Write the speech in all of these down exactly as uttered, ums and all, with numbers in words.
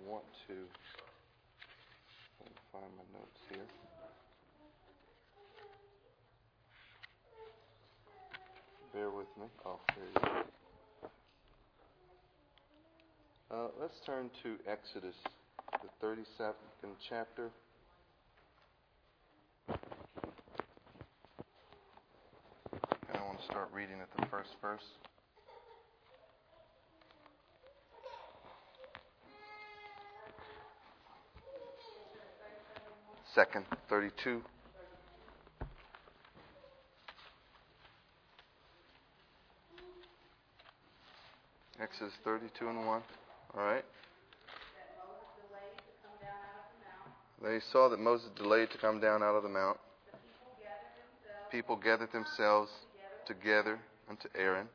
I want to let me find my notes here. Bear with me. Oh, there you go. Uh, let's turn to Exodus, the thirty-second chapter. And I want to start reading at the first verse. Second, thirty-two. Exodus thirty-two and one. All right. They saw that Moses delayed to come down out of the mount. People gathered themselves together unto Aaron,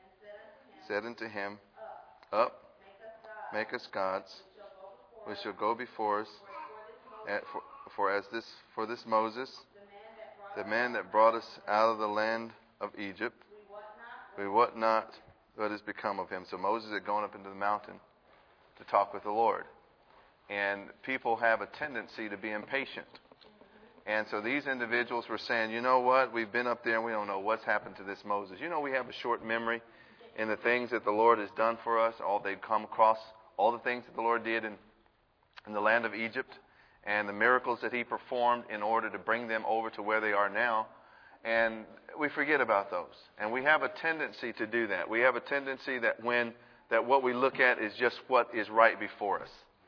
said unto him, Up, make us gods, which shall go before us. For, for as this, for this Moses, the man that brought us out of the land of Egypt, we wot not what has become of him. So Moses had gone up into the mountain to talk with the Lord. And people have a tendency to be impatient. And so these individuals were saying, you know what, we've been up there and we don't know what's happened to this Moses. You know, we have a short memory in the things that the Lord has done for us. All they've come across, all the things that the Lord did in, in the land of Egypt, and the miracles that He performed in order to bring them over to where they are now. And we forget about those. And we have a tendency to do that. We have a tendency that when that what we look at is just what is right before us.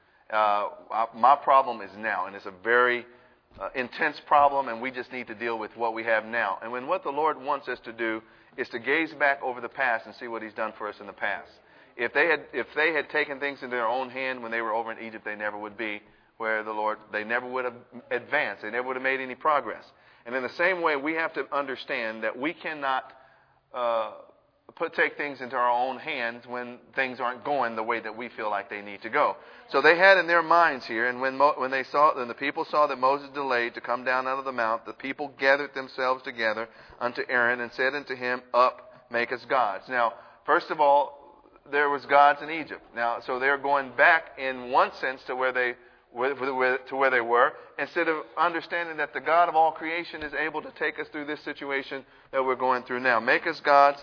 Uh, my problem is now, and it's a very uh, intense problem, and we just need to deal with what we have now. And when what the Lord wants us to do is to gaze back over the past and see what He's done for us in the past. If they had if they had taken things into their own hand when they were over in Egypt, they never would be where the Lord, they never would have advanced. They never would have made any progress. And in the same way, we have to understand that we cannot uh, put take things into our own hands when things aren't going the way that we feel like they need to go. So they had in their minds here, and when Mo, when they saw, when the people saw that Moses delayed to come down out of the mount, the people gathered themselves together unto Aaron and said unto him, Up, make us gods. Now, first of all, there was gods in Egypt. Now, so they're going back in one sense to where they to where they were, instead of understanding that the God of all creation is able to take us through this situation that we're going through now. Make us gods,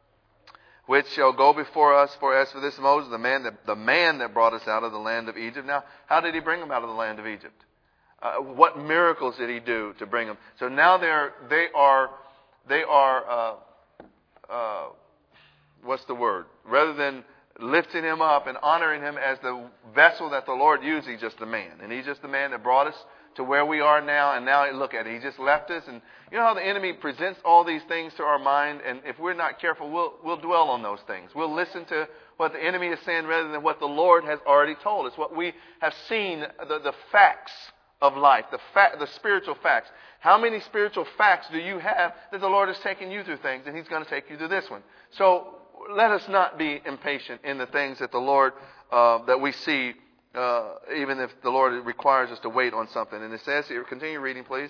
which shall go before us. For as for this Moses, the man that the man that brought us out of the land of Egypt. Now, how did He bring them out of the land of Egypt? Uh, what miracles did He do to bring them? So now they're they are they are uh, uh, what's the word? Rather than lifting Him up and honoring Him as the vessel that the Lord used, He's just a man. And He's just the man that brought us to where we are now. And now look at it. He just left us. And you know how the enemy presents all these things to our mind? And if we're not careful, we'll, we'll dwell on those things. We'll listen to what the enemy is saying rather than what the Lord has already told us. What we have seen, the, the facts of life, the fa- the spiritual facts. How many spiritual facts do you have that the Lord has taken you through things, and He's going to take you through this one? So let us not be impatient in the things that the Lord, uh, that we see, uh, even if the Lord requires us to wait on something. And it says here, continue reading, please.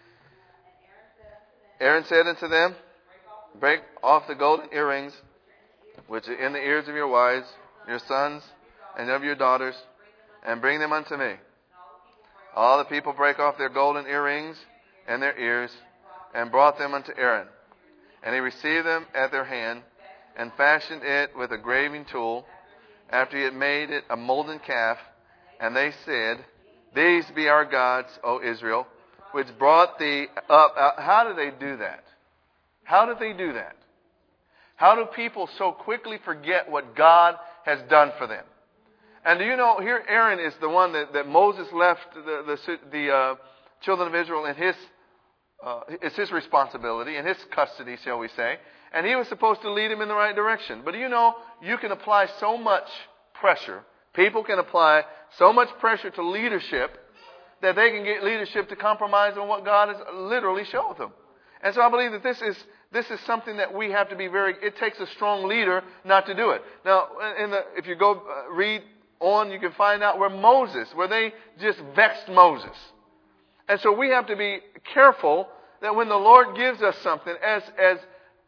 Aaron said unto them, Break off the golden earrings, which are in the ears of your wives, your sons, and of your daughters, and bring them unto me. All the people brake off their golden earrings and their ears, and brought them unto Aaron. And he received them at their hand, and fashioned it with a graving tool, after he had made it a molten calf. And they said, These be our gods, O Israel, which brought thee up. How do they do that? How do they do that? How do people so quickly forget what God has done for them? And do you know, here Aaron is the one that, that Moses left the, the, the uh, children of Israel in his, uh, it's his responsibility, in his custody, shall we say. And he was supposed to lead him in the right direction. But do you know, you can apply so much pressure. People can apply so much pressure to leadership that they can get leadership to compromise on what God has literally showed them. And so I believe that this is this is something that we have to be very, it takes a strong leader not to do it. Now, in the, if you go uh, read on, you can find out where Moses, where they just vexed Moses. And so we have to be careful that when the Lord gives us something, as as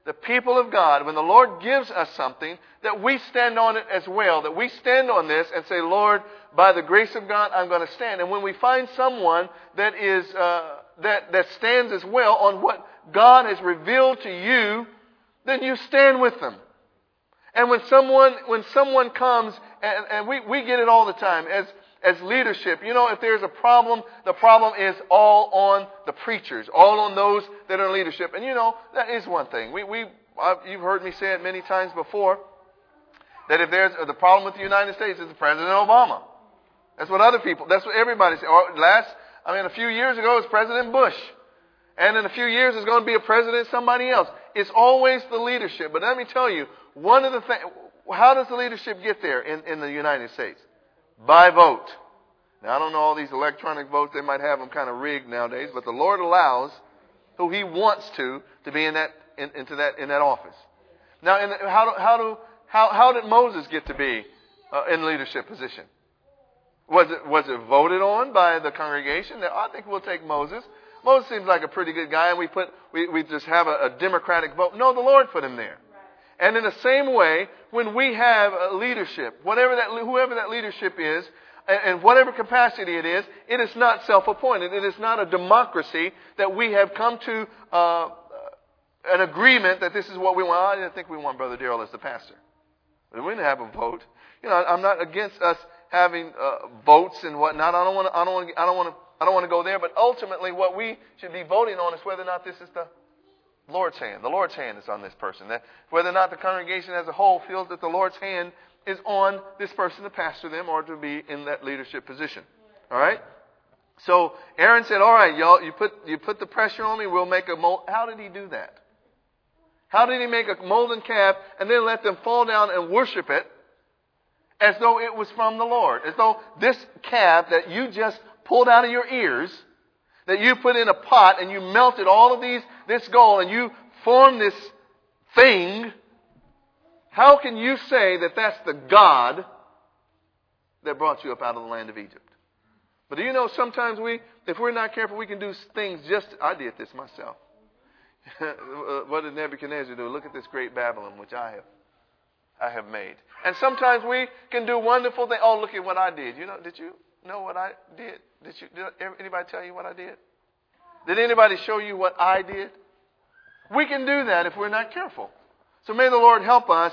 the people of God, when the Lord gives us something, that we stand on it as well. That we stand on this and say, Lord, by the grace of God, I'm going to stand. And when we find someone that is uh, that that stands as well on what God has revealed to you, then you stand with them. And when someone when someone comes, and, and we, we get it all the time as as leadership, you know, if there's a problem, the problem is all on the preachers, all on those that are in leadership. And you know, that is one thing. We we I've, you've heard me say it many times before, that if there's the problem with the United States, it's President Obama. That's what other people, that's what everybody says. Or last, I mean, a few years ago, it was President Bush. And in a few years, it's going to be a president, somebody else. It's always the leadership. But let me tell you, one of the things, how does the leadership get there in, in the United States? By vote. Now, I don't know all these electronic votes. They might have them kind of rigged nowadays. But the Lord allows who He wants to, to be in that, in, into that, in that office. Now, in the, how, do, how, do, how, how did Moses get to be uh, in leadership position? Was it, was it voted on by the congregation? I think we'll take Moses. Moses seems like a pretty good guy, and we put we, we just have a, a democratic vote. No, the Lord put him there. And in the same way, when we have a leadership, whatever that whoever that leadership is, and, and whatever capacity it is, it is not self-appointed. It is not a democracy that we have come to uh, an agreement that this is what we want. I didn't think we want Brother Darrell as the pastor. But we didn't have a vote. You know, I'm not against us having uh, votes and whatnot. I don't want to. I don't want. I don't want to. I don't want to go there, but ultimately what we should be voting on is whether or not this is the Lord's hand. The Lord's hand is on this person. That whether or not the congregation as a whole feels that the Lord's hand is on this person to pastor them or to be in that leadership position. All right? So Aaron said, all right, y'all, you put, you put the pressure on me, we'll make a mold. How did he do that? How did he make a molten calf and then let them fall down and worship it as though it was from the Lord? As though this calf that you just pulled out of your ears, that you put in a pot and you melted all of these, this gold, and you formed this thing. How can you say that that's the God that brought you up out of the land of Egypt? But do you know sometimes we, if we're not careful, we can do things just, I did this myself. What did Nebuchadnezzar do? Look at this great Babylon which I have, I have made. And sometimes we can do wonderful things. Oh, look at what I did. You know, did you know what I did? Did you? Did anybody tell you what I did? Did anybody show you what I did? We can do that if we're not careful. So may the Lord help us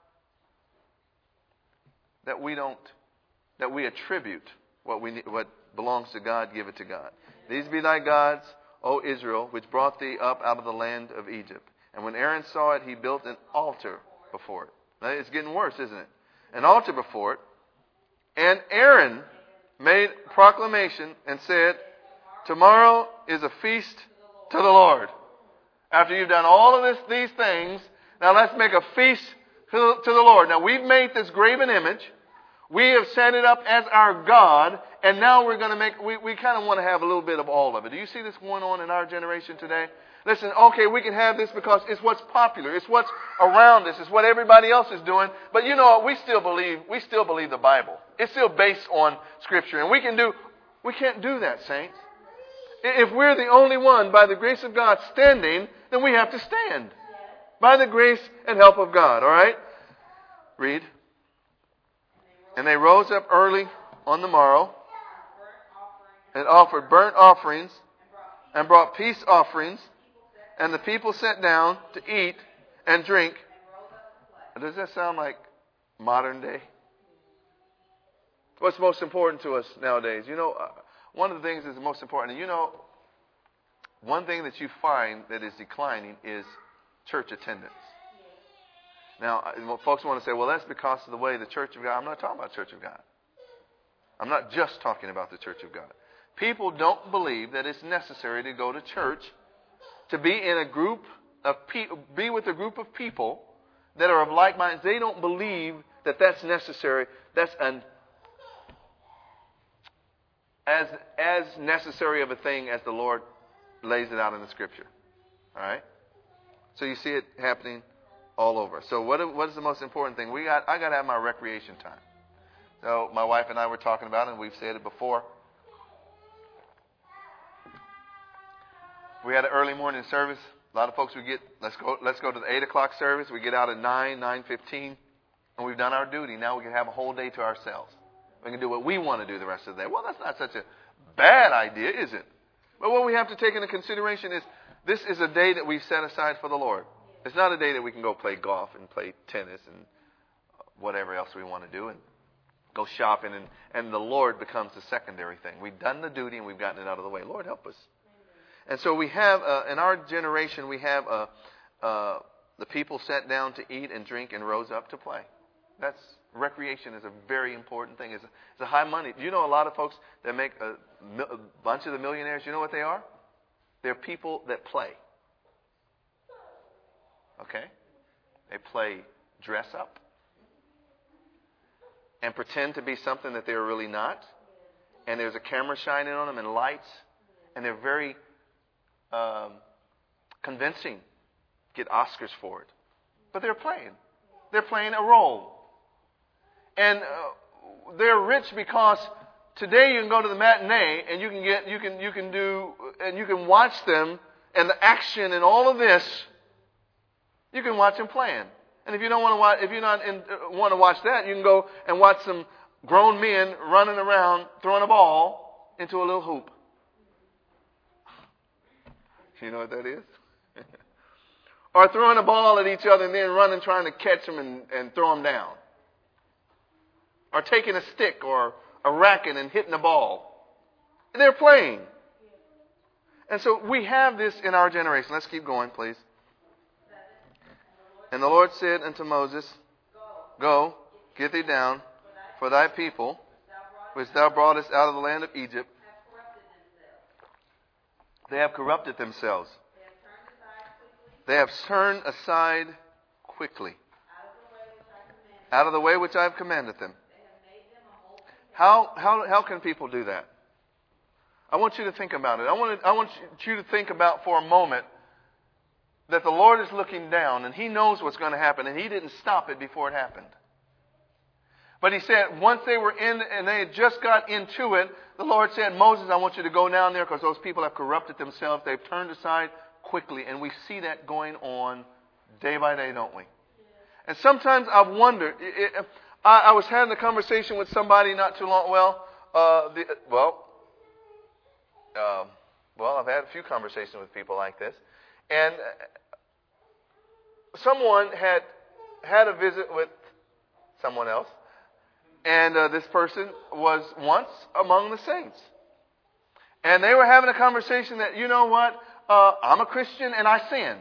that we don't, that we attribute what we what belongs to God, give it to God. These be thy gods, O Israel, which brought thee up out of the land of Egypt. And when Aaron saw it, he built an altar before it. Now, it's getting worse, isn't it? An altar before it. And Aaron made proclamation and said, tomorrow is a feast to the Lord. After you've done all of this, these things, now let's make a feast to, to the Lord. Now we've made this graven image. We have set it up as our God. And now we're going to make, we, we kind of want to have a little bit of all of it. Do you see this going on in our generation today? Listen, okay, we can have this because it's what's popular. It's what's around us. It's what everybody else is doing. But you know what? We still believe, we still believe the Bible. It's still based on Scripture. And we can do, we can't do that, saints. If we're the only one, by the grace of God, standing, then we have to stand. By the grace and help of God. All right? Read. And they rose up early on the morrow and offered burnt offerings and brought peace offerings. And the people sat down to eat and drink. Does that sound like modern day? What's most important to us nowadays? You know, uh, one of the things that's most important, and you know, one thing that you find that is declining is church attendance. Now, folks want to say, well, that's because of the way the Church of God. I'm not talking about Church of God. I'm not just talking about the Church of God. People don't believe that it's necessary to go to church to be in a group of people, be with a group of people that are of like minds. They don't believe that that's necessary. That's an as as necessary of a thing as the Lord lays it out in the Scripture. All right. So you see it happening all over. So what what is the most important thing? We got I got to have my recreation time. So my wife and I were talking about it, and we've said it before. We had an early morning service A lot of folks, we get, let's go, let's go to the eight o'clock service. We get out at nine, nine fifteen, and we've done our duty. Now we can have a whole day to ourselves. We can do what we want to do the rest of the day. Well, that's not such a bad idea, is it? But what we have to take into consideration is this is a day that we've set aside for the Lord. It's not a day that we can go play golf and play tennis and whatever else we want to do and go shopping, and, and the Lord becomes the secondary thing. We've done the duty and we've gotten it out of the way. Lord, help us. And so we have, uh, in our generation, we have uh, uh, the people sat down to eat and drink and rose up to play. That's recreation is a very important thing. It's a, it's a high money. Do you know a lot of folks that make a, a bunch of the millionaires? You know what they are? They're people that play. Okay? They play dress up and pretend to be something that they're really not. And there's a camera shining on them and lights. And they're very um, convincing. Get Oscars for it. But they're playing. They're playing a role. And uh, they're rich because today you can go to the matinee and you can get, you can, you can do, and you can watch them and the action and all of this. You can watch them playing. And if you don't want to watch, if you're not in, uh, want to watch that, you can go and watch some grown men running around throwing a ball into a little hoop. You know what that is? Or throwing a ball at each other and then running trying to catch them and, and throw them down. Or taking a stick or a racket and hitting a ball. They're playing. And so we have this in our generation. Let's keep going, please. And the Lord said unto Moses, Go, get thee down, for thy people, which thou broughtest out of the land of Egypt, they have corrupted themselves. They have turned aside quickly out of the way which I have commanded them. How, how, how can people do that? I want you to think about it. I want, to, I want you to think about for a moment that the Lord is looking down and He knows what's going to happen, and He didn't stop it before it happened. But He said once they were in and they had just got into it, the Lord said, Moses, I want you to go down there because those people have corrupted themselves. They've turned aside quickly. And we see that going on day by day, don't we? And sometimes I've wondered. It, it, I, I was having a conversation with somebody not too long. Well, uh, the, well, uh, well, I've had a few conversations with people like this, and someone had had a visit with someone else, and uh, this person was once among the saints, and they were having a conversation that, you know what, uh, I'm a Christian and I sin.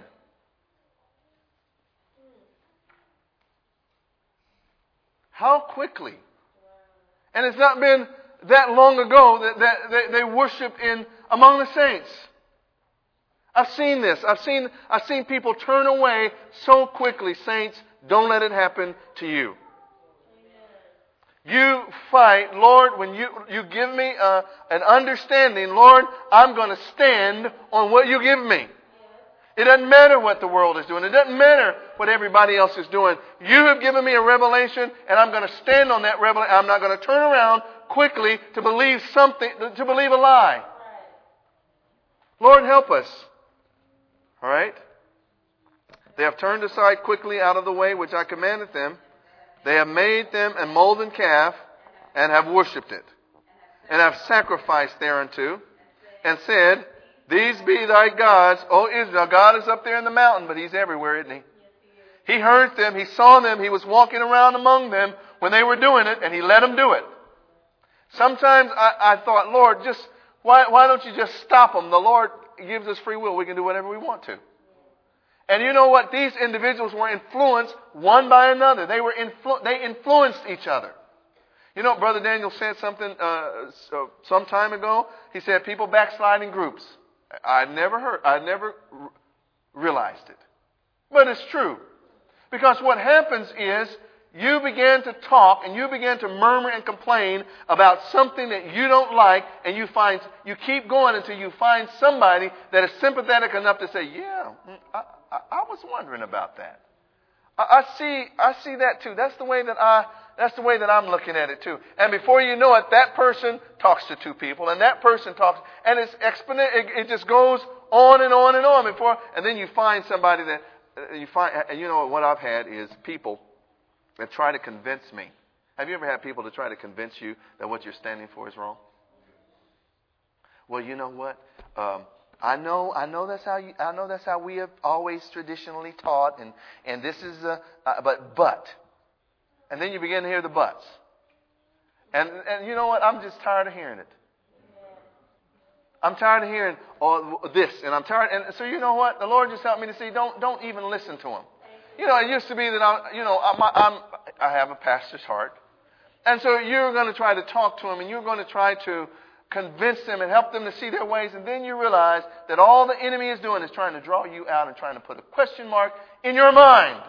How quickly? And it's not been that long ago that, that they, they worship in among the saints. I've seen this. I've seen I've seen people turn away so quickly. Saints, don't let it happen to you. You fight, Lord, when you, you give me uh, an understanding, Lord, I'm going to stand on what you give me. It doesn't matter what the world is doing. It doesn't matter what everybody else is doing. You have given me a revelation, and I'm going to stand on that revelation. I'm not going to turn around quickly to believe something, to believe a lie. Lord, help us. All right? They have turned aside quickly out of the way which I commanded them. They have made them a molten calf and have worshipped it, and have sacrificed thereunto, and said, These be thy gods, O Israel. God is up there in the mountain, but He's everywhere, isn't He? He heard them, He saw them, He was walking around among them when they were doing it, and He let them do it. Sometimes I, I thought, Lord, just why, why don't you just stop them? The Lord gives us free will. We can do whatever we want to. And you know what? These individuals were influenced one by another. They were influ- they influenced each other. You know, Brother Daniel said something uh, so, some time ago. He said people backslide in groups. I never heard, I never r- realized it. But it's true. Because what happens is you begin to talk and you begin to murmur and complain about something that you don't like, and you find you keep going until you find somebody that is sympathetic enough to say, yeah, I, I, I was wondering about that. I, I see I see that too. That's the way that I That's the way that I'm looking at it too. And before you know it, that person talks to two people, and that person talks, and it's exponent. It, it just goes on and on and on before, and then you find somebody that uh, you find. And you know what I've had is people that try to convince me. Have you ever had people to try to convince you that what you're standing for is wrong? Well, you know what? Um, I know, I know that's how you. I know that's how we have always traditionally taught, and and this is. Uh, uh, but but, and then you begin to hear the buts. And and you know what? I'm just tired of hearing it. I'm tired of hearing all this, and I'm tired. And so you know what? The Lord just helped me to see. Don't don't even listen to him. You know, it used to be that I, you know, I'm, I'm I have a pastor's heart, and so you're going to try to talk to him, and you're going to try to convince them and help them to see their ways, and then you realize that all the enemy is doing is trying to draw you out and trying to put a question mark in your mind.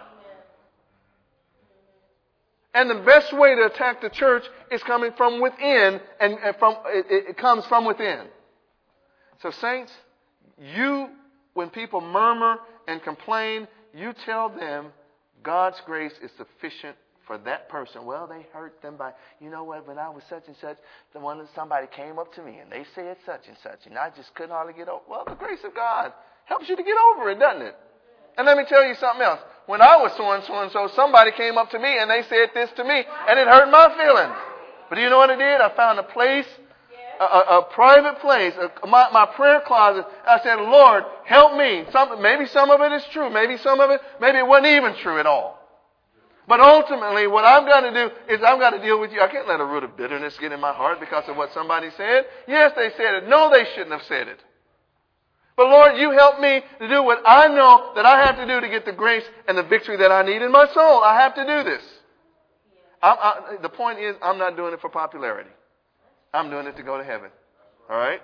And the best way to attack the church is coming from within, and from it, it comes from within. So saints, you, when people murmur and complain, you tell them God's grace is sufficient for that person. Well, they hurt them by, you know what, when I was such and such, the one somebody came up to me and they said such and such, and I just couldn't hardly get over. Well, the grace of God helps you to get over it, doesn't it? And let me tell you something else. When I was so and so and so, somebody came up to me and they said this to me, and it hurt my feelings. But do you know what it did? I found a place, a, a, a private place, a, my, my prayer closet. I said, Lord, help me. Some, maybe some of it is true. Maybe some of it, maybe it wasn't even true at all. But ultimately, what I've got to do is I've got to deal with you. I can't let a root of bitterness get in my heart because of what somebody said. Yes, they said it. No, they shouldn't have said it. But Lord, you help me to do what I know that I have to do to get the grace and the victory that I need in my soul. I have to do this. I, I, the point is, I'm not doing it for popularity. I'm doing it to go to heaven. All right?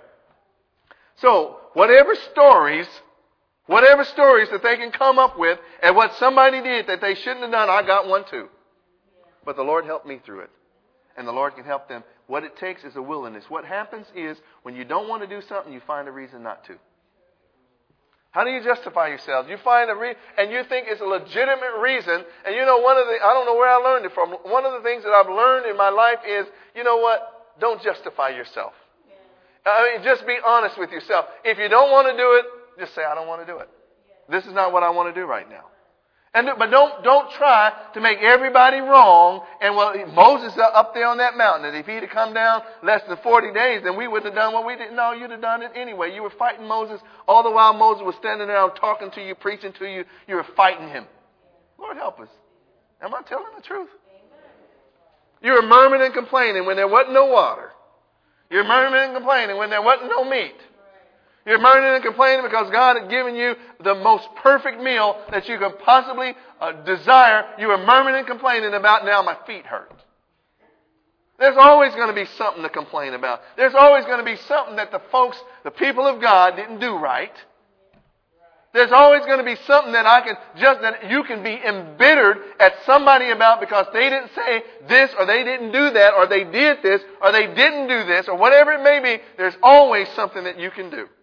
So, whatever stories, whatever stories that they can come up with and what somebody did that they shouldn't have done, I got one too. But the Lord helped me through it. And the Lord can help them. What it takes is a willingness. What happens is, when you don't want to do something, you find a reason not to. How do you justify yourself? You find a re- and you think it's a legitimate reason. And you know, one of the, I don't know where I learned it from. One of the things that I've learned in my life is, you know what? Don't justify yourself. Yeah. I mean, just be honest with yourself. If you don't want to do it, just say, I don't want to do it. Yeah. This is not what I want to do right now. And but don't don't try to make everybody wrong. And well, Moses up there on that mountain, and if he'd have come down less than forty days, then we wouldn't have done what we did. No, you'd have done it anyway. You were fighting Moses all the while Moses was standing there talking to you, preaching to you. You were fighting him. Lord help us. Am I telling the truth? You were murmuring and complaining when there wasn't no water. You're murmuring and complaining when there wasn't no meat. You're murmuring and complaining because God had given you the most perfect meal that you could possibly uh, desire. You are murmuring and complaining about, now my feet hurt. There's always going to be something to complain about. There's always going to be something that the folks, the people of God, didn't do right. There's always going to be something that I can just that you can be embittered at somebody about because they didn't say this, or they didn't do that, or they did this, or they didn't do this, or whatever it may be. There's always something that you can do.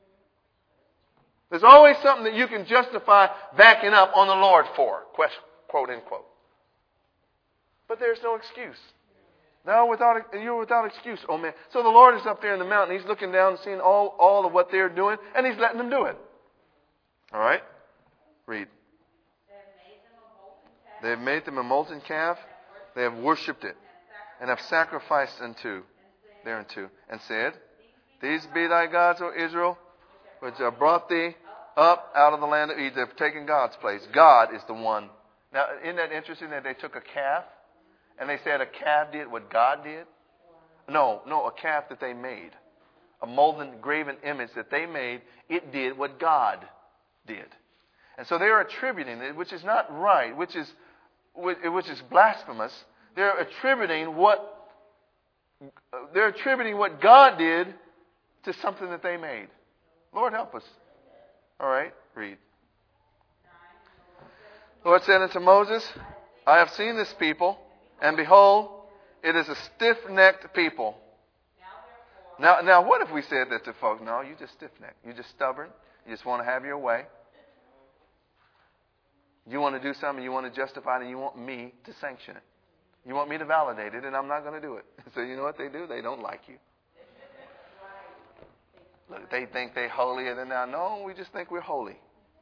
There's always something that you can justify backing up on the Lord for, quote unquote. But there's no excuse. No, without you're without excuse, oh man. So the Lord is up there in the mountain. He's looking down and seeing all, all of what they're doing, and He's letting them do it. All right? Read. They have made them a molten calf. They have worshipped it, and have sacrificed unto, thereunto, and said, These be thy gods, O Israel, which have brought thee up out of the land of Egypt. They've taken God's place. God is the one. Now, isn't that interesting that they took a calf and they said a calf did what God did? No, no, a calf that they made. A molten, graven image that they made, it did what God did. And so they're attributing it, which is not right, which is, which is blasphemous. They're attributing what, they're attributing what God did to something that they made. Lord help us. All right, read. The Lord said unto Moses, I have seen this people, and behold, it is a stiff-necked people. Now, now, what if we said that to folks? No, you just stiff-necked. You're just stubborn. You just want to have your way. You want to do something, you want to justify it, and you want me to sanction it. You want me to validate it, and I'm not going to do it. So you know what they do? They don't like you. Look, they think they're holier than thou. No, we just think we're holy.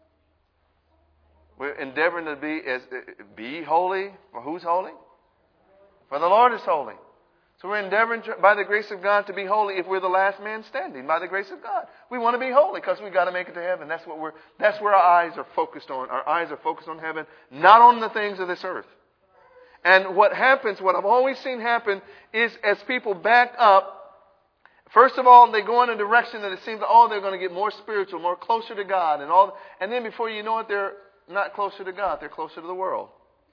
We're endeavoring to be as be holy. For who's holy? For the Lord is holy. So we're endeavoring to, by the grace of God to be holy if we're the last man standing. By the grace of God. We want to be holy because we've got to make it to heaven. That's what we're that's where our eyes are focused on. Our eyes are focused on heaven, not on the things of this earth. And what happens, what I've always seen happen, is as people back up, first of all, they go in a direction that it seems like, oh, they're going to get more spiritual, more closer to God, and all. And then before you know it, they're not closer to God; they're closer to the world.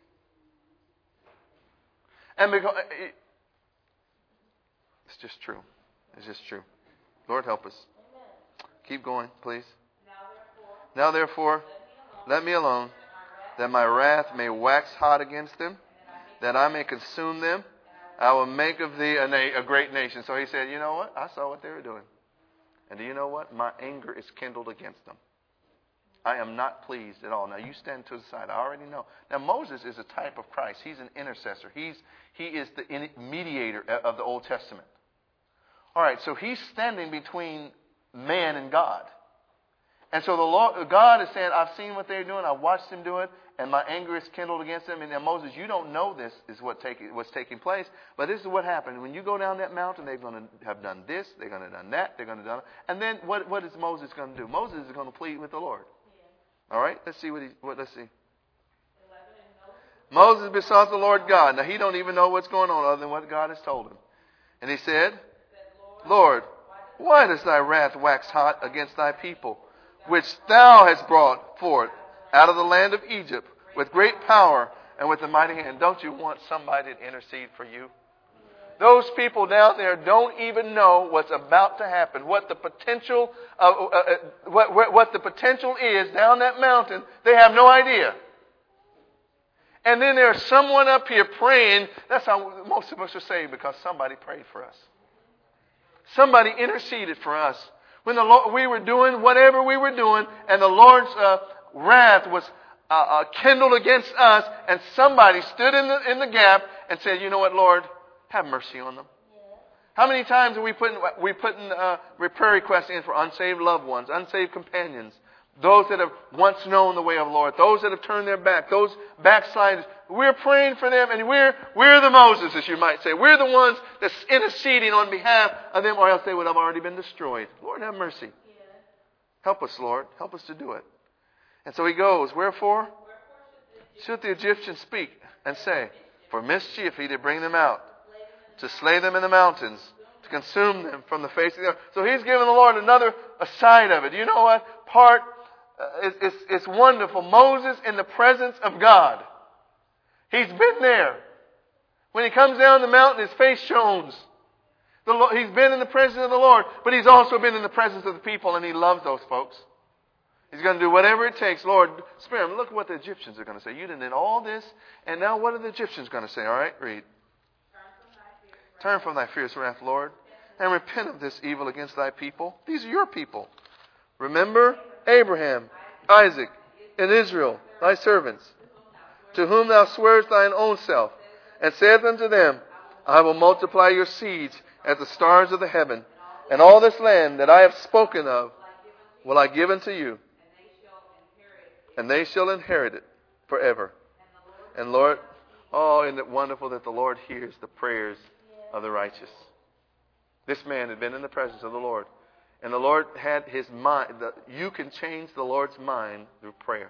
And because it's just true, it's just true. Lord, help us. Keep going, please. Now, therefore, let me alone, that my wrath may wax hot against them, that I may consume them. I will make of thee a, na- a great nation. So he said, you know what? I saw what they were doing. And do you know what? My anger is kindled against them. I am not pleased at all. Now you stand to the side. I already know. Now Moses is a type of Christ. He's an intercessor. He's He is the mediator of the Old Testament. All right, so he's standing between man and God. And so the Lord, God is saying, I've seen what they're doing. I've watched them do it. And my anger is kindled against them. And now, Moses, you don't know this is what take, what's taking place. But this is what happened. When you go down that mountain, they're going to have done this. They're going to have done that. They're going to have done it. And then what, what is Moses going to do? Moses is going to plead with the Lord. All right? Let's see what he, what, let's see. Moses besought the Lord God. Now, he don't even know what's going on other than what God has told him. And he said, Lord, why does thy wrath wax hot against thy people, which thou hast brought forth out of the land of Egypt with great power and with a mighty hand? Don't you want somebody to intercede for you? Those people down there don't even know what's about to happen, what the potential, uh, uh, what, what, what the potential is down that mountain. They have no idea. And then there's someone up here praying. That's how most of us are saved, because somebody prayed for us. Somebody interceded for us when the Lord, we were doing whatever we were doing, and the Lord's uh, wrath was uh, uh, kindled against us, and somebody stood in the in the gap and said, "You know what, Lord, have mercy on them." Yeah. How many times are we putting we putting uh, prayer requests in for unsaved loved ones, unsaved companions, those that have once known the way of the Lord, those that have turned their back, those backsliders? We're praying for them, and we're we're the Moses, as you might say. We're the ones that's interceding on behalf of them, or else they would have already been destroyed. Lord, have mercy. Yeah. Help us, Lord. Help us to do it. And so he goes, wherefore should the Egyptians speak and say, for mischief he did bring them out, to slay them in the mountains, to consume them from the face of the earth. So he's giving the Lord another a side of it. You know what? Part, uh, it's, it's, it's wonderful. Moses in the presence of God. He's been there. When he comes down the mountain, his face shines. The Lord, he's been in the presence of the Lord, but he's also been in the presence of the people, and he loves those folks. He's going to do whatever it takes. Lord, spare him. Look what the Egyptians are going to say. You did all this, and now what are the Egyptians going to say? All right, read. Turn from thy fierce wrath, Lord, and repent of this evil against thy people. These are your people. Remember Abraham, Isaac, and Israel, thy servants, to whom thou swearest thine own self, and said unto them, I will multiply your seeds as the stars of the heaven, and all this land that I have spoken of will I give unto you, and they shall inherit it forever. And Lord, oh, isn't it wonderful that the Lord hears the prayers of the righteous. This man had been in the presence of the Lord, and the Lord had his mind. The, you can change the Lord's mind through prayer.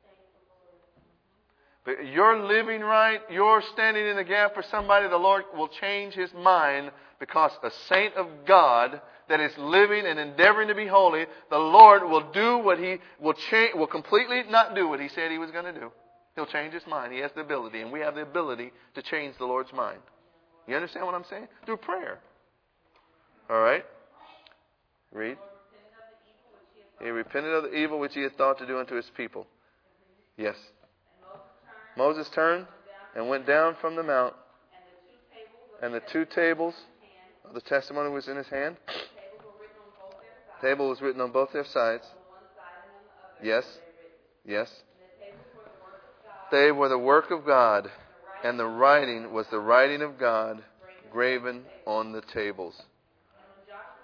But you're living right, you're standing in the gap for somebody, the Lord will change his mind, because a saint of God that is living and endeavoring to be holy, the Lord will do what he will change, will completely not do what he said he was going to do. He'll change his mind. He has the ability, and we have the ability to change the Lord's mind. You understand what I'm saying? Through prayer. All right? Read. He repented of the evil which he had thought to do unto his people. Yes. Moses turned and went down from the mount, and the two tables of the testimony was in his hand. The table was written on both their sides. Yes. Yes. They were the work of God, and the writing was the writing of God graven on the tables.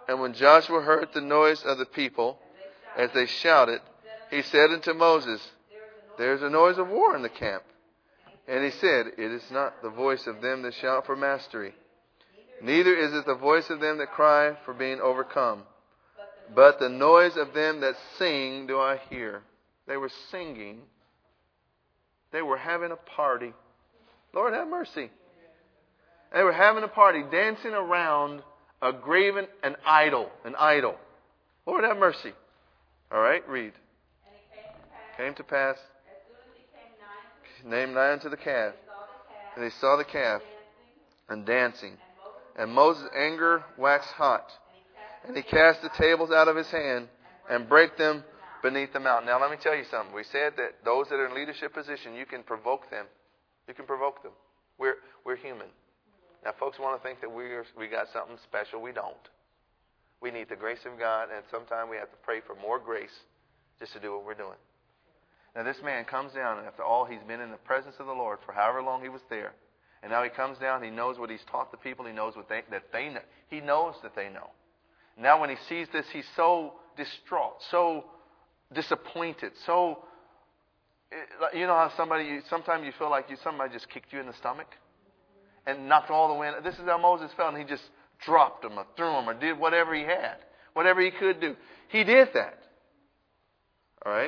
And when Joshua heard the noise of the people, as they shouted, he said unto Moses, there is a noise of war in the camp. And he said, it is not the voice of them that shout for mastery, neither is it the voice of them that cry for being overcome, but the noise of them that sing do I hear. They were singing. They were having a party. Lord have mercy. They were having a party, dancing around a graven, an idol, an idol. Lord have mercy. All right, read. And it Came to pass, as soon as he came nigh to named nigh unto the calf, the and they saw the calf and dancing. And Moses' anger waxed hot, and he cast the tables out of his hand and brake them beneath the mountain. Now let me tell you something. We said that those that are in leadership position, you can provoke them. You can provoke them. We're we're human. Now folks want to think that we're we got something special. We don't. We need the grace of God, and sometimes we have to pray for more grace just to do what we're doing. Now this man comes down, and after all, he's been in the presence of the Lord for however long he was there. And now he comes down, he knows what he's taught the people, he knows what they, that they know. He knows that they know. Now when he sees this, he's so distraught, so disappointed, so, you know how somebody, sometimes you feel like you somebody just kicked you in the stomach and knocked all the wind. This is how Moses felt, and he just dropped him or threw him or did whatever he had, whatever he could do. He did that. All right?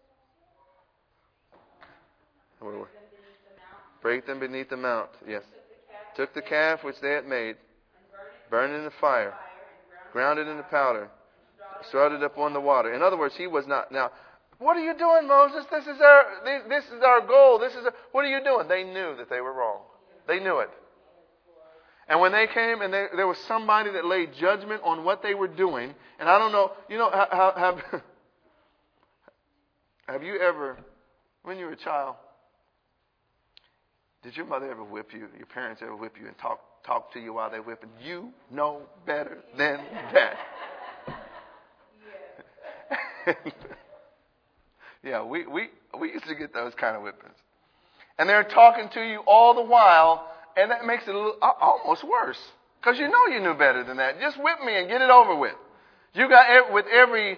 What do we? Break them beneath the mount. Yes. Took the calf which they had made, burned it in the fire, ground it into powder, strawed it up on the water. In other words, he was not. Now, what are you doing, Moses? This is our this is our goal. This is a, what are you doing? They knew that they were wrong. They knew it. And when they came, and they, there was somebody that laid judgment on what they were doing. And I don't know, you know, how, have have you ever, when you were a child, did your mother ever whip you? Your parents ever whip you and talk talk to you while they're whipping? You know better than that. Yeah, we, we, we used to get those kind of whippings. And they're talking to you all the while, and that makes it a little, almost worse. Because you know you knew better than that. Just whip me and get it over with. You got, with every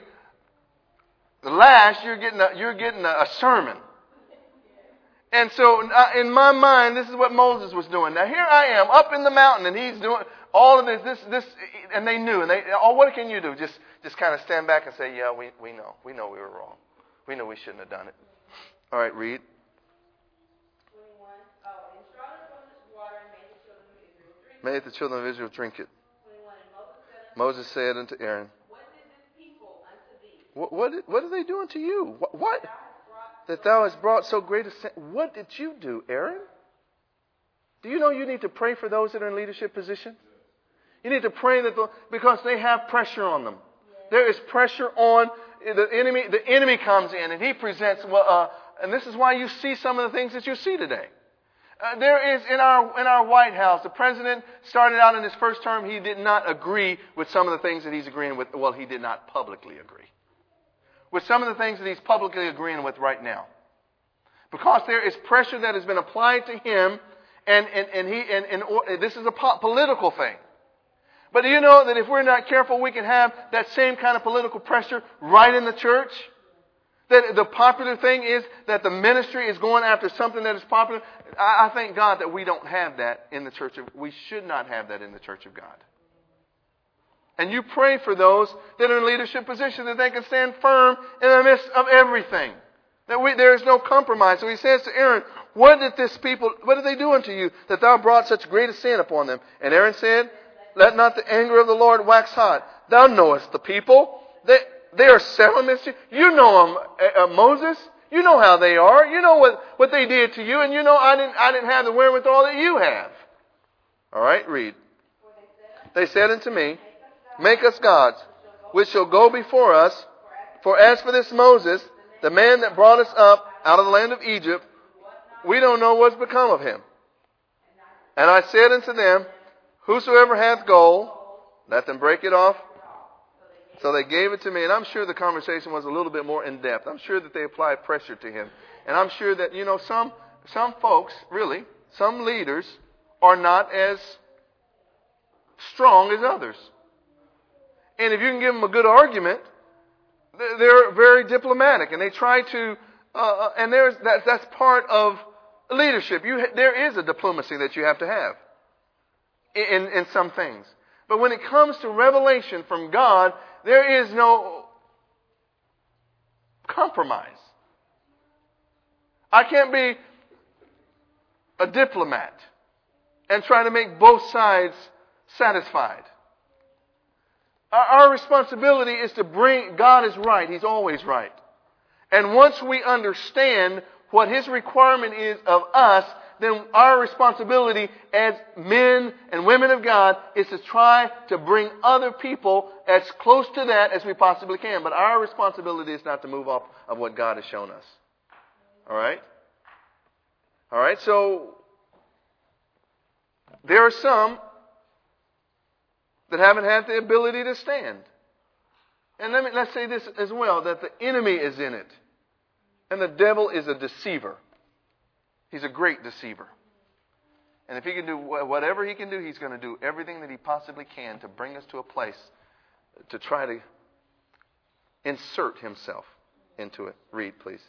lash, you're getting a, you're getting a, a sermon. And so uh, in my mind, this is what Moses was doing. Now here I am up in the mountain, and he's doing all of this, this, this, and they knew. And they, oh, what can you do? Just, just kind of stand back and say, yeah, we, we know. We know we were wrong. We know we shouldn't have done it. All right, read. twenty-one. Oh, and Charlotte from this water and made the children of Israel drink. Made the children of Israel drink it. twenty-one. And Moses said unto Moses said unto Aaron, What did this people unto thee? What, what, what are they doing to you? What? what? Thou hast brought That thou hast brought so great a sin. What did you do, Aaron? Do you know you need to pray for those that are in leadership positions? You need to pray that the, because they have pressure on them. There is pressure on the enemy. The enemy comes in and he presents. Well, uh, and this is why you see some of the things that you see today. Uh, there is in our in our White House, the president started out in his first term. He did not agree with some of the things that he's agreeing with. Well, he did not publicly agree with some of the things that he's publicly agreeing with right now, because there is pressure that has been applied to him, and and and he and, and this is a po- political thing. But do you know that if we're not careful, we can have that same kind of political pressure right in the church? That the popular thing is that the ministry is going after something that is popular. I, I thank God that we don't have that in the church. Of, we should not have that in the church of God. And you pray for those that are in leadership positions, that they can stand firm in the midst of everything. That we, there is no compromise. So he says to Aaron, what did this people, what did they do unto you that thou brought such great a sin upon them? And Aaron said, let not the anger of the Lord wax hot. Thou knowest the people. They, they are settlements. You know them, uh, uh, Moses. You know how they are. You know what, what they did to you. And you know I didn't, I didn't have the wherewithal that you have. All right, read. They said unto me, make us gods, which shall go before us. For as for this Moses, the man that brought us up out of the land of Egypt, we don't know what's become of him. And I said unto them, whosoever hath gold, let them break it off. So they gave it to me. And I'm sure the conversation was a little bit more in depth. I'm sure that they applied pressure to him. And I'm sure that, you know, some some folks, really, some leaders are not as strong as others. And if you can give them a good argument, they're very diplomatic, and they try to. Uh, and there's that's that's part of leadership. You there is a diplomacy that you have to have in in some things. But when it comes to revelation from God, there is no compromise. I can't be a diplomat and try to make both sides satisfied. Our, our responsibility is to bring, God is right. He's always right. And once we understand what His requirement is of us, then our responsibility as men and women of God is to try to bring other people as close to that as we possibly can. But our responsibility is not to move off of what God has shown us. All right? All right, so there are some that haven't had the ability to stand. And let me, let's say this as well, that the enemy is in it. And the devil is a deceiver. He's a great deceiver. And if he can do whatever he can do, he's going to do everything that he possibly can to bring us to a place to try to insert himself into it. Read, please.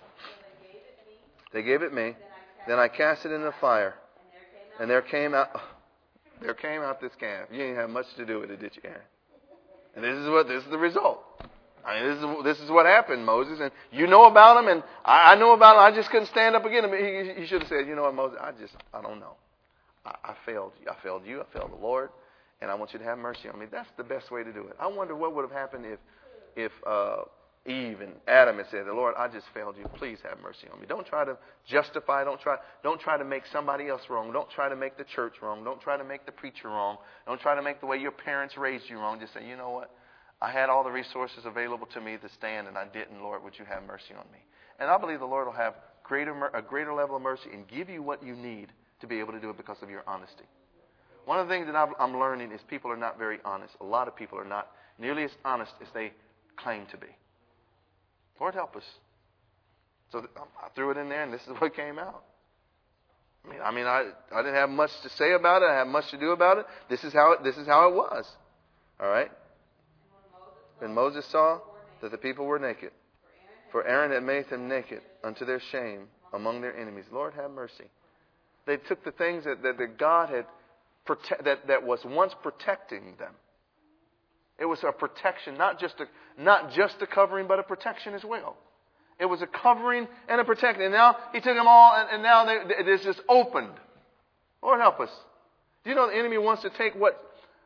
They gave it me. Then I cast it in the fire. And there came out... There came out this calf. You didn't have much to do with it, did you, Aaron? And this is what this is the result. I mean, this is this is what happened, Moses. And you know about him, and I, I know about him. I just couldn't stand up against him. He, he should have said, you know what, Moses? I just I don't know. I, I failed. I failed you. I failed the Lord, and I want you to have mercy on me. That's the best way to do it. I wonder what would have happened if if uh, Eve and Adam had said, "The Lord, I just failed you. Please have mercy on me." Don't try to justify. Don't try. Don't try to make somebody else wrong. Don't try to make the church wrong. Don't try to make the preacher wrong. Don't try to make the way your parents raised you wrong. Just say, you know what? I had all the resources available to me to stand, and I didn't. Lord, would you have mercy on me? And I believe the Lord will have greater a greater level of mercy and give you what you need to be able to do it because of your honesty. One of the things that I'm learning is people are not very honest. A lot of people are not nearly as honest as they claim to be. Lord, help us. So I threw it in there, and this is what came out. I mean, I mean, I, I didn't have much to say about it. I had much to do about it. This is how it, this is how it was. All right. When Moses saw that the people were naked, for Aaron had made them naked unto their shame among their enemies. Lord, have mercy. They took the things that, that, that God had prote- that that was once protecting them. It was a protection, not just a not just a covering, but a protection as well. It was a covering and a protection. And now He took them all, and, and now they, it is just opened. Lord, help us. Do you know the enemy wants to take what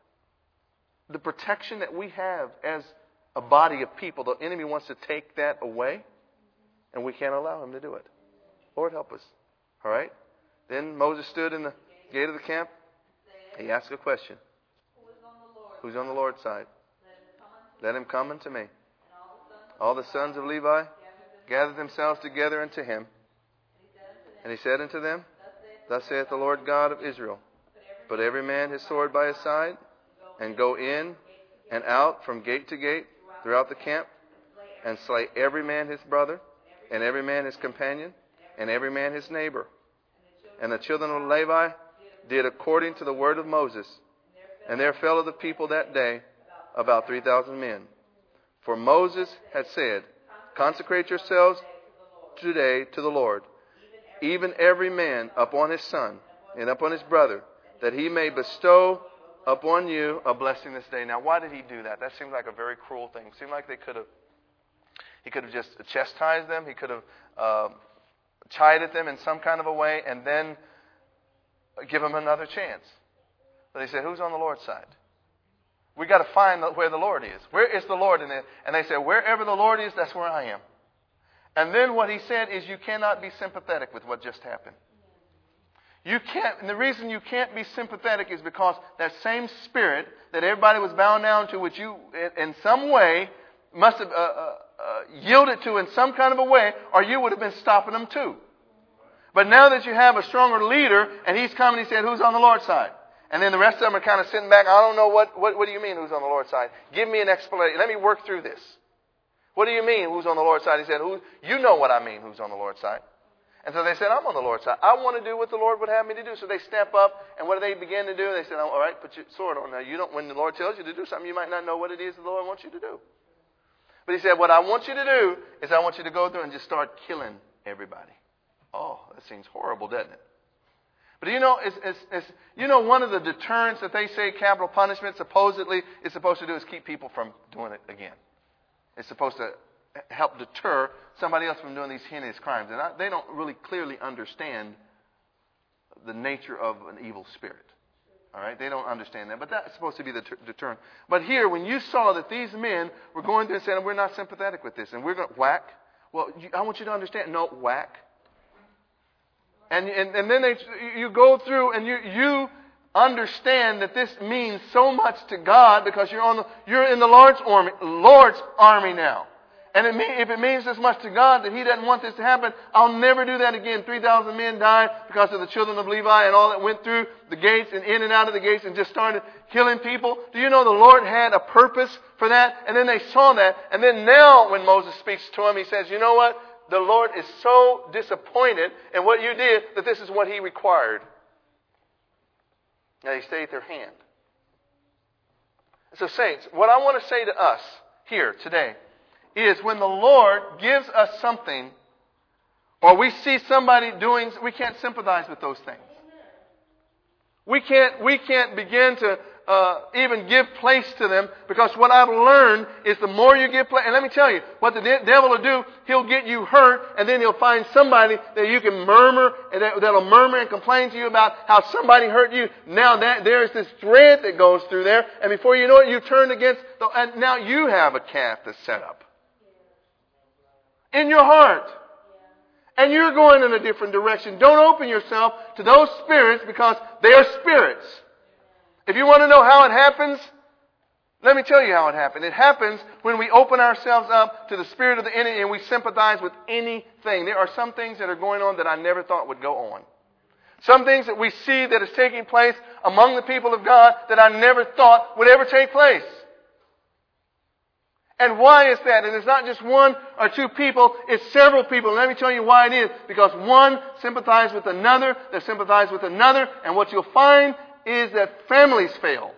the protection that we have as a body of people? The enemy wants to take that away, and we can't allow him to do it. Lord, help us. All right. Then Moses stood in the gate of the camp. He asked a question. Who's on the Lord's side? Let him come unto me. All the sons of Levi gathered themselves together unto him. And he said unto them, Thus saith the Lord God of Israel, Put every man his sword by his side, and go in and out from gate to gate throughout the camp, and slay every man his brother, and every man his companion, and every man his neighbor. And the children of Levi did according to the word of Moses. And there fell of the people that day about three thousand men. For Moses had said, Consecrate yourselves today to the Lord, even every man upon his son and upon his brother, that he may bestow upon you a blessing this day. Now, why did he do that? That seems like a very cruel thing. It seemed like they could have, he could have just chastised them. He could have uh, chided them in some kind of a way and then give them another chance. But they said, who's on the Lord's side? We got to find where the Lord is. Where is the Lord in it? And they said, wherever the Lord is, that's where I am. And then what he said is, you cannot be sympathetic with what just happened. You can't, and the reason you can't be sympathetic is because that same spirit that everybody was bound down to, which you, in some way, must have uh, uh, uh, yielded to in some kind of a way, or you would have been stopping them too. But now that you have a stronger leader, and he's come and he said, who's on the Lord's side? And then the rest of them are kind of sitting back. I don't know what, what, what do you mean who's on the Lord's side? Give me an explanation. Let me work through this. What do you mean who's on the Lord's side? He said, who, you know what I mean who's on the Lord's side. And so they said, I'm on the Lord's side. I want to do what the Lord would have me to do. So they step up, and what do they begin to do? They said, all right, put your sword on. Now, you don't. When the Lord tells you to do something, you might not know what it is the Lord wants you to do. But he said, what I want you to do is I want you to go through and just start killing everybody. Oh, that seems horrible, doesn't it? But you know, it's, it's, it's, you know, one of the deterrents that they say capital punishment supposedly is supposed to do is keep people from doing it again. It's supposed to help deter somebody else from doing these heinous crimes. And I, they don't really clearly understand the nature of an evil spirit. All right? They don't understand that. But that's supposed to be the ter- deterrent. But here, when you saw that these men were going through and saying, we're not sympathetic with this, and we're going to whack. Well, you, I want you to understand, no, whack. And, and, and then they, you go through and you, you understand that this means so much to God because you're on the, you're in the Lord's army, Lord's army now. And it mean, if it means this much to God that He doesn't want this to happen, I'll never do that again. three thousand men died because of the children of Levi and all that went through the gates and in and out of the gates and just started killing people. Do you know the Lord had a purpose for that? And then they saw that. And then now when Moses speaks to him, he says, you know what? The Lord is so disappointed in what you did that this is what He required. Now He stayed their hand. So saints, what I want to say to us here today is when the Lord gives us something or we see somebody doing, we can't sympathize with those things. We can't, we can't begin to uh, even give place to them because what I've learned is the more you give place, and let me tell you, what the de- devil will do, he'll get you hurt and then he'll find somebody that you can murmur and that, that'll murmur and complain to you about how somebody hurt you. Now that there's this thread that goes through there and before you know it, you turn against, the, and now you have a calf that's set up in your heart. And you're going in a different direction. Don't open yourself to those spirits because they are spirits. If you want to know how it happens, let me tell you how it happened. It happens when we open ourselves up to the spirit of the enemy and we sympathize with anything. There are some things that are going on that I never thought would go on. Some things that we see that is taking place among the people of God that I never thought would ever take place. And why is that? And it's not just one or two people, it's several people. And let me tell you why it is. Because one sympathizes with another, they sympathize with another, and what you'll find is that families fail.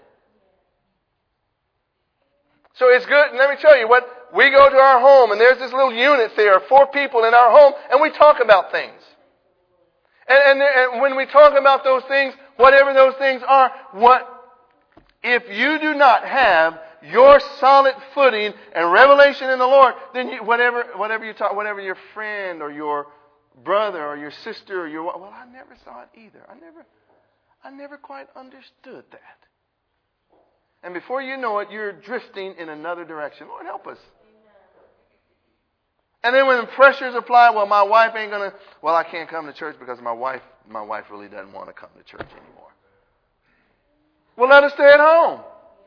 So it's good, and let me tell you what, we go to our home, and there's this little unit there, four people in our home, and we talk about things. And, and, and when we talk about those things, whatever those things are, what if you do not have your solid footing and revelation in the Lord, then you, whatever whatever you talk, whatever your friend or your brother or your sister or your well, I never saw it either. I never, I never quite understood that. And before you know it, you're drifting in another direction. Lord, help us. And then when the pressures apply, well, my wife ain't gonna. Well, I can't come to church because my wife, my wife really doesn't want to come to church anymore. Well, let her stay at home.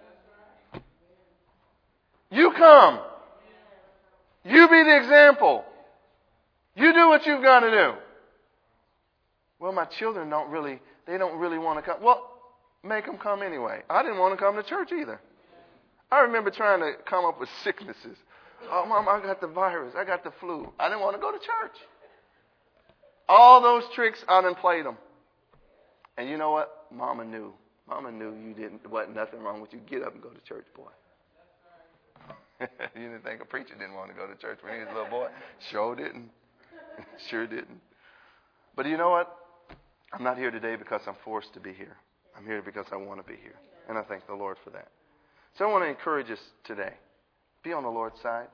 You come. You be the example. You do what you've got to do. Well, my children don't really, they don't really want to come. Well, make them come anyway. I didn't want to come to church either. I remember trying to come up with sicknesses. Oh, Mom, I got the virus. I got the flu. I didn't want to go to church. All those tricks, I done played them. And you know what? Mama knew. Mama knew you didn't, wasn't nothing wrong with you. Get up and go to church, boy. You didn't think a preacher didn't want to go to church when he was a little boy. Sure didn't. Sure didn't. But you know what? I'm not here today because I'm forced to be here. I'm here because I want to be here. And I thank the Lord for that. So I want to encourage us today. Be on the Lord's side.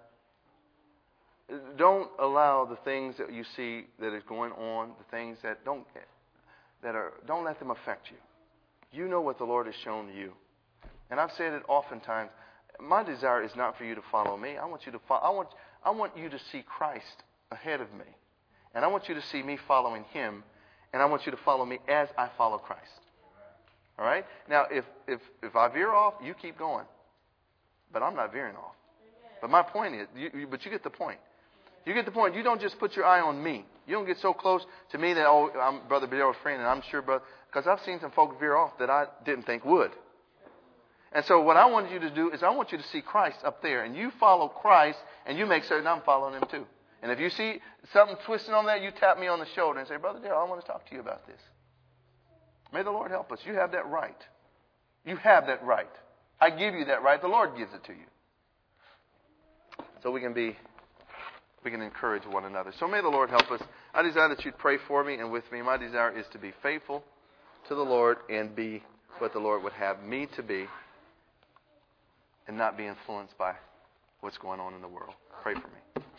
Don't allow the things that you see that is going on, the things that don't that are don't let them affect you. You know what the Lord has shown you. And I've said it oftentimes. My desire is not for you to follow me. I want you to follow, I want I want you to see Christ ahead of me. And I want you to see me following Him. And I want you to follow me as I follow Christ. All right? Now, if if if I veer off, you keep going. But I'm not veering off. But my point is, you, you, but you get the point. You get the point. You don't just put your eye on me. You don't get so close to me that, oh, I'm Brother Daryl's friend, and I'm sure, brother, because I've seen some folk veer off that I didn't think would. And so what I want you to do is I want you to see Christ up there. And you follow Christ, and you make certain I'm following Him too. And if you see something twisting on that, you tap me on the shoulder and say, Brother Dale, I want to talk to you about this. May the Lord help us. You have that right. You have that right. I give you that right. The Lord gives it to you. So we can be, we can encourage one another. So may the Lord help us. I desire that you'd pray for me and with me. My desire is to be faithful to the Lord and be what the Lord would have me to be and not be influenced by what's going on in the world. Pray for me.